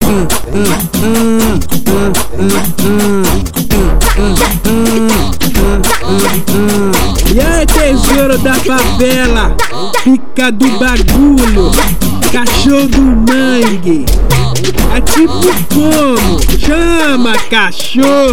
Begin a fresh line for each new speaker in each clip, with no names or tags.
E aí, tesouro da favela, pica do bagulho, cachorro do mangue. É tipo como? Chama, cachorro!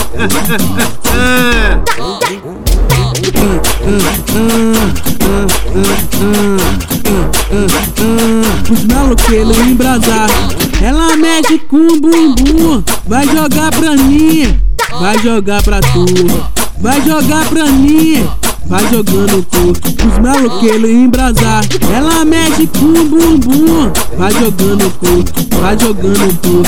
Os maloqueiros embrasar, ela mexe com o bumbum. Vai jogar pra mim, vai jogar pra tu. Vai jogar pra mim, vai jogando tu. Os maloqueiros embrasar, ela mexe com o bumbum. Vai jogando tu, vai jogando tu.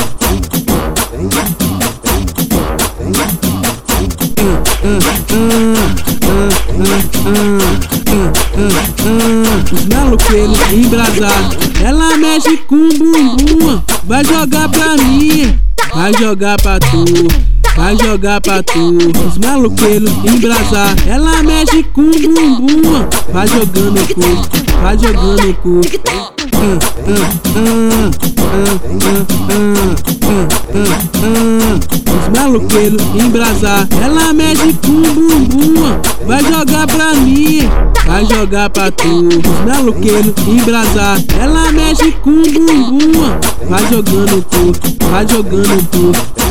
Os maloqueiros embrasar, ela mexe com o bumbum. Vai jogar pra mim, vai jogar pra tu. Vai jogar pra tu. Os maloqueiros embrasar, ela mexe com o bumbum. Vai jogando cu, vai jogando cu. Os maloqueiros embrasar, ela mexe com o bumbum. Vai jogar pra mim, vai jogar pra tu. Os maloqueiros embrasar, ela mexe com o bumbum. Vai jogando cu, vai jogando cu.